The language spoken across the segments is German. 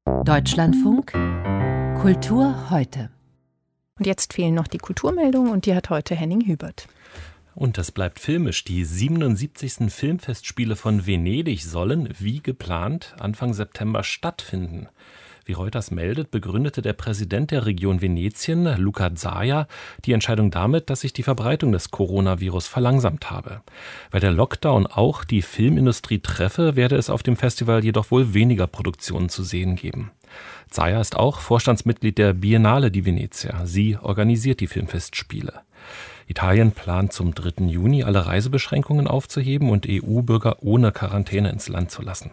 Deutschlandfunk Kultur heute. Und jetzt fehlen noch die Kulturmeldungen und die hat heute Henning Hübert. Und es bleibt filmisch. Die 77. Filmfestspiele von Venedig sollen, wie geplant, Anfang September stattfinden. Wie Reuters meldet, begründete der Präsident der Region Venetien, Luca Zaia, die Entscheidung damit, dass sich die Verbreitung des Coronavirus verlangsamt habe. Weil der Lockdown auch die Filmindustrie treffe, werde es auf dem Festival jedoch wohl weniger Produktionen zu sehen geben. Zaia ist auch Vorstandsmitglied der Biennale di Venezia. Sie organisiert die Filmfestspiele. Italien plant zum 3. Juni alle Reisebeschränkungen aufzuheben und EU-Bürger ohne Quarantäne ins Land zu lassen.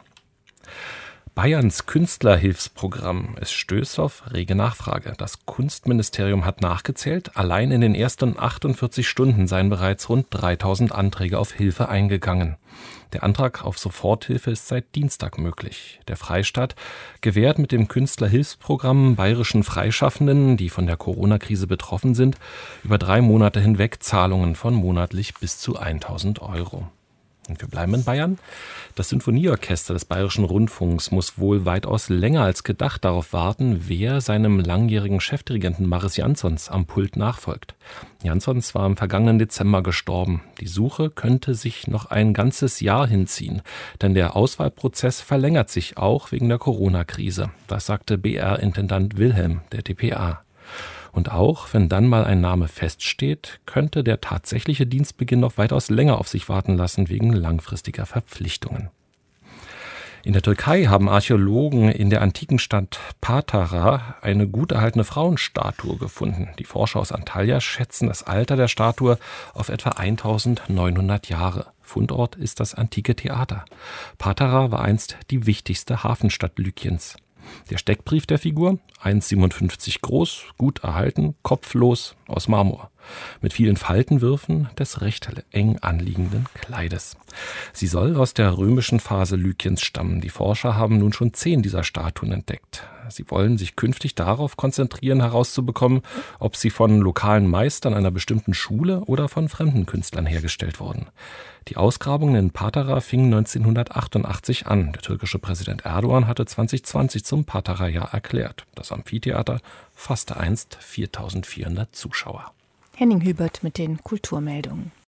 Bayerns Künstlerhilfsprogramm. Es stößt auf rege Nachfrage. Das Kunstministerium hat nachgezählt. Allein in den ersten 48 Stunden seien bereits rund 3000 Anträge auf Hilfe eingegangen. Der Antrag auf Soforthilfe ist seit Dienstag möglich. Der Freistaat gewährt mit dem Künstlerhilfsprogramm bayerischen Freischaffenden, die von der Corona-Krise betroffen sind, über 3 Monate hinweg Zahlungen von monatlich bis zu 1000 Euro. Und wir bleiben in Bayern. Das Sinfonieorchester des Bayerischen Rundfunks muss wohl weitaus länger als gedacht darauf warten, wer seinem langjährigen Chefdirigenten Maris Janssons am Pult nachfolgt. Janssons war im vergangenen Dezember gestorben. Die Suche könnte sich noch ein ganzes Jahr hinziehen, denn der Auswahlprozess verlängert sich auch wegen der Corona-Krise. Das sagte BR-Intendant Wilhelm der dpa. Und auch wenn dann mal ein Name feststeht, könnte der tatsächliche Dienstbeginn noch weitaus länger auf sich warten lassen wegen langfristiger Verpflichtungen. In der Türkei haben Archäologen in der antiken Stadt Patara eine gut erhaltene Frauenstatue gefunden. Die Forscher aus Antalya schätzen das Alter der Statue auf etwa 1900 Jahre. Fundort ist das antike Theater. Patara war einst die wichtigste Hafenstadt Lykiens. Der Steckbrief der Figur, 1,57 groß, gut erhalten, kopflos, aus Marmor, mit vielen Faltenwürfen des recht eng anliegenden Kleides. Sie soll aus der römischen Phase Lykiens stammen. Die Forscher haben nun schon 10 dieser Statuen entdeckt. Sie wollen sich künftig darauf konzentrieren, herauszubekommen, ob sie von lokalen Meistern einer bestimmten Schule oder von fremden Künstlern hergestellt wurden. Die Ausgrabungen in Patara fingen 1988 an. Der türkische Präsident Erdogan hatte 2020 zum Patara-Jahr erklärt. Das Amphitheater fasste einst 4400 Zuschauer. Henning Hübert mit den Kulturmeldungen.